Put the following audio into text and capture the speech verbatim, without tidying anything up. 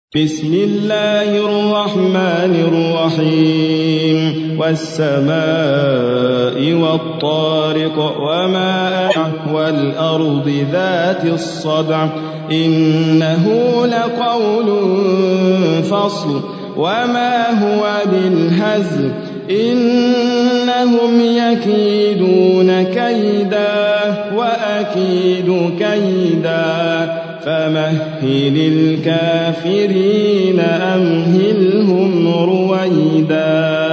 بسم الله الرحمن الرحيم والسماء والطارق وما والأرض ذات الصدع إنه لقول فصل وما هو بالهزل إنهم يكيدون كيدا وأكيد كيدا فمهل الكافرين أمهلهم رويدا.